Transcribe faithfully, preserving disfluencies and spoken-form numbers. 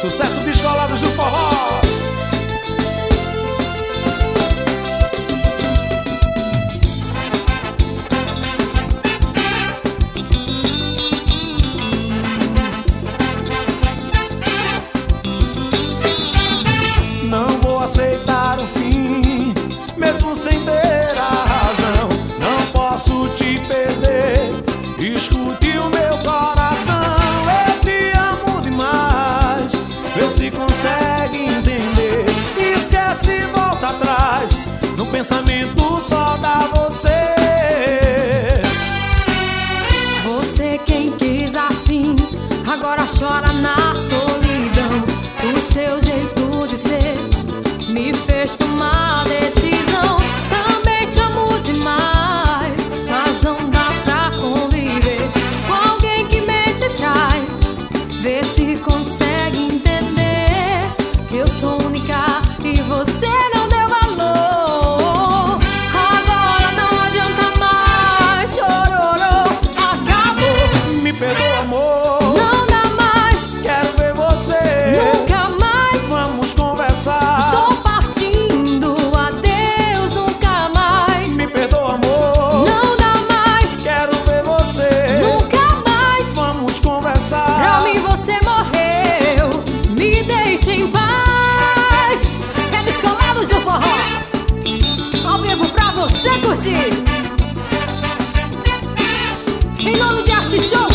Sucesso Descolados do Forró. Não vou aceitar o fim, mesmo sem ter a razão. Não posso te perder, escute o meu coração. Eu te amo demais, vê se consegue entender. Esquece e volta atrás, no pensamento só dá você. Você quem quis assim, agora chora na solidão. O seu jeito de ser me fez tomar decisão. Também te amo demais, mas não dá pra conviver com alguém que mente e trai. Vê se consegue entender que eu sou única e você não deu valor. Agora não adianta mais, chororô, acabou. Me perdoa, amor, Não dá mais, quero ver você. nunca mais. Vamos conversar. Tô partindo, adeus, nunca mais. Me perdoa, amor, Não dá mais, quero ver você. nunca mais. Vamos conversar. Pra mim você morreu, me deixe em paz. É Descolados do Forró, ao vivo pra você curtir. Em nome de Arte Show.